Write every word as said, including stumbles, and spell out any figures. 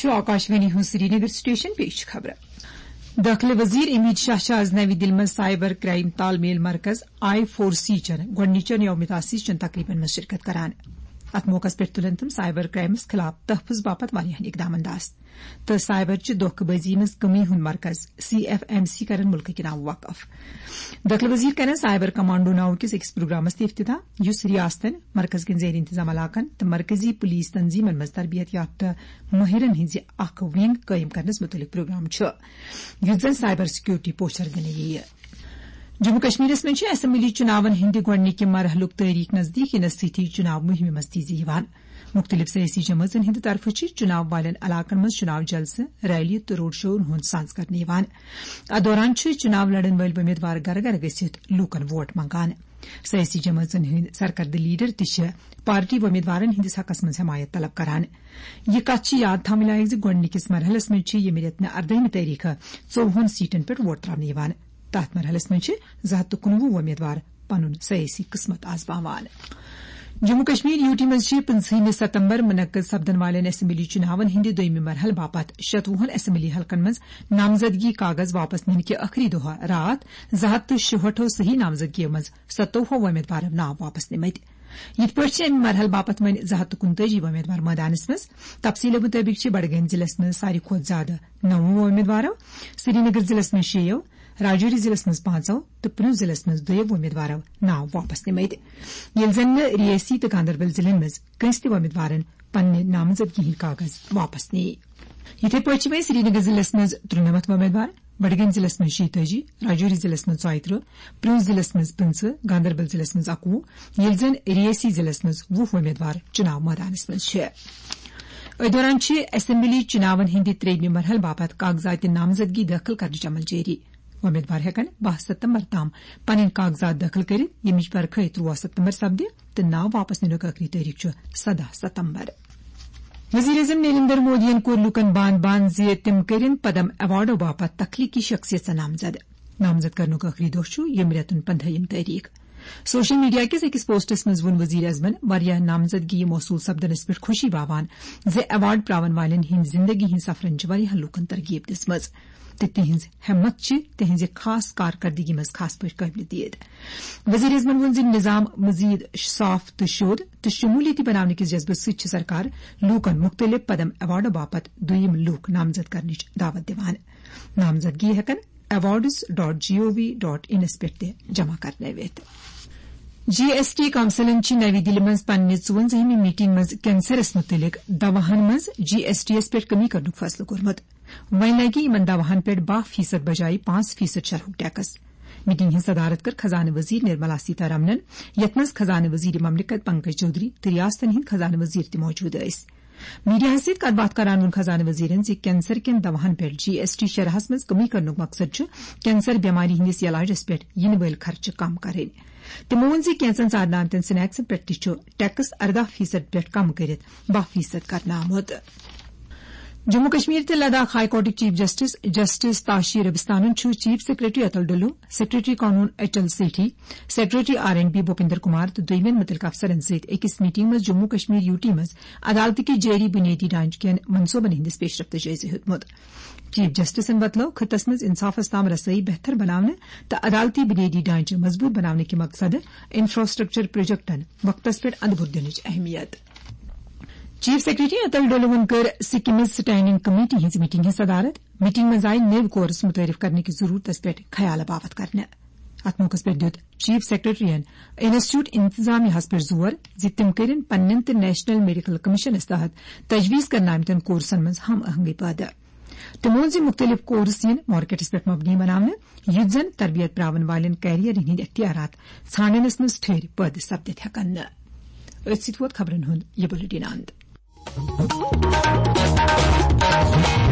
आकाशवाणी हूं श्रीनगर स्टेशन पेश खबर दाखिल वजीर अमित शाह आज नवी दिल्ली में साइबर क्राइम तालमेल मरकज आई फोर सी चन गोडनिचन यौम तासीस चन तकरीबन में शिरकत करान अत मौके पे तुलन तम साइबर क्राइमस खिलाफ तहफुज बापत वारियाहन इकदाम अंदाज तो साइबर च धोखेबाजी मज कमी हुन मरकज सी एफ एम सी करन मुल्क के नाम वक़फ दाखिल वजीर करन साइबर कमांडो नाव किस अकिस प्रोग्रामस इफ्तिताह युस रियासतन मरकज के जेर इंतजाम इलाकन तो मरकजी पुलिस तंजीमन मज तरबियत याफ्ता महिरन हिंज अख विंग कायम करनस मुतलिक प्रोग्राम छ युस जन साइबर सिक्योरिटी पोस्टर दिन ये जम्मू कश्मीरस में असेंबली चुनावन हिंद गोडनिक मरहलुक तारीख नजदीक यनस सती चुनाव मुहिम मज तेजी यवान मुख्तलिफ सियासी जमातन हिंद तरफ चुनाव वालन इलाकन मज चुनाव जलसे रैली तो रोड शो हुंद सांस करने यवान अत दौरान चुनाव लड़न वाल उम्मीदवार घर घर गसित लूकन वोट मंगान सियासी जमातन हिंद सरकर्द लीडर तह पार्टी उम्मीदवारन हिंदिस हकस मज हमायत तलब करान यह कथ याद थम लायक ज गोडनिकिस मरहलस में यह रेतन अर्दहमि तारीख चौवन सीटन पे वोट त्रावने यवान तथ मरहलस में जह कुनवु उम्मीदवार पनुन सियासी किस्मत आजमावान जम्मू कश्मीर यूटी मज पंसहमी सितंबर मुनक्कद सपदन वालन असेंबली चुनावन हिंद दोयमि मरहल बापत शतवुहन असेंबली हलकन मज नामजदगी कागज वापस निन के आखिरी दोह रात जहत तो शुहठो सही नामजदगी मज सतोहो उम्मीदवार नाव वापस निमत यथ पे मरहल बापत वन जहत कुनताजी उम्मीदवार मैदानस मज तफसील मुताबिक बडगम जिलस मज सारी खोत ज्यादा नौ उम्मीदवारों श्रीनगर जिलस में शेयो राजौरी जिलस मज पांचो तो पुंछ जिलस मज दोयव उम्मीदवारों नाव वापस निमत ये जन रियासी तो गांधरबल जिलन मज कंस त उम्मीदवारन पन्ने नामजदगी हिंद कागज वापस नी इथे पहुंच में श्रीनगर जिलस मज त्रुनमत उम्मीदवार बडगम जिलस मज शीतजी राजौरी जिलस मज चौतरह पुंछ जिलस मज पंच गांधरबल जिलस मज अकवु ये जन रियासी जिलस मज वुह उम्मीदवार चुनाव मैदानस मज अ दौरान असेंबली चुनावन हिंद त्रेयमि मरहल बापत कागजात नामजदगी दाखिल करने अमल जारी उम्मीदवार हेकन बाह सितंबर ताम पन कागजात दाखिल कर यमिच बरख त्रुवह सितंबर सपदे तो नाव वापस निनुक आखिरी तारीख सदह सितंबर वज़ीर आज़म नरेंद्र मोदी कोर लुकन बान बान जे तिम करिन पदम अवार्डो बापत तख्लीकी शख्सियत नामजद नामजद करनुक आखिरी दोह यम रेतन पंद्रहम तारीख सोशल मीडिया किस अकिस पोस्टस मज वोन वज़ीर आज़मन वारियाह नामजदगी मौसूल सपदनस पे खुशी बावान जे अवार्ड प्रावन वालन हिंद जिंदगी हिंद सफरन वारियाह लूकन तरगीब दिसमज तो तिहंज हिम्मत तिहंज खास कारकर्दगी मज खास पे काबिलियत वज़ीर आज़मन वोन ज निजाम मजीद साफ तो शोध तो शमूलियती बनाने के जज्बे सत सरकार लूकन मुख्तलिफ पदम अवार्डो बापत दुयम लूक नामजद करने दावत दिवान नामजदगी हेकन awards dot gov dot in पे जमा करने वेत जीएसटी काउंसिलन नवी दिल्ली मज पन्ने चुवंजहमी मीटिंग मज कैंसरस मुतलिक दवाहन मज जीएसटीएस पे कमी करनुक फैसलो कोरमत वहीं लगी इमन दवाहन पे बाह फीसद बजाय पांच फीसद शरहुक टैक्स मीटिंग हिंद सदारत कर खजाना वजीर निर्मला सीतारमणन यथ मज खजाना वजीर ममलिकत पंकज चौधरी तो रियासतन हिंद खजाना वजीर त मौजूद इस मीडिया सत कत करान खजाना वजीरन ज कैंसर कन दवाहन पे जीएसटी शरहस मज कमी करनुक मकसद कैंसर बेमारी हिंदिस इलाजस पे इन वल खर्च कम करें तमो वोन ज कैंसन सारनातन स्नैक्सन पे टैक्स अर्दा फीसद पे कम कर बाह फीसद करना आमुत जम्मू कश्मीर ते Ladakh high court chief justice justice ताशीर रबिस्तानन chief secretary Atul Dulloo secretary कानून Atal Sethi secretary R and B Bhupinder Kumar तो दोयमन मुतलका अफसरन सहित अकिस मीटिंग में जम्मू कश्मीर यूटी मज अदालत की जारी बुनियादी ढांचन मनसूबन हिंदिस पेशरफ्त जायजे हेतमुत चीफ जस्टिसन बतलो खितस मज इंसाफस ताम रसाई बेहतर बनाने तो अदालती बुनियादी ढांचे मजबूत बनाने के मकसद इंफ्रास्ट्रक्चर प्रोजेक्टन वक्तस पे अंदबुद दिनच अहमियत चीफ सेक्रेटरी अतुल डुल्लू कर सिक्किम स्टैंडिंग कमेटी हिंज मीटिंग सदारत मीटिंग में आई नव कोर्स मुतरफ करने की जरूरत पे ख्याल बावत करने अत मौके पे दित चीफ सेक्रेटरीन इंस्टीट्यूट इंतजामियास पे जोर ज तिम करिन पन्न तो नेशनल मेडिकल कमीशन तहत तजवीज करना आमतन कोर्सन मज हम आहंगी पैदा तमो ज मुख्तलिफ कोर्स मार्केटस पे मबनी बनाने युथ जन तरबियत प्रावन वालन कैरियर हिंद इख्तियारात छाननस मज ठहर पैद सपदित हेकन खबरन हुंद यह बुलेटिन अंत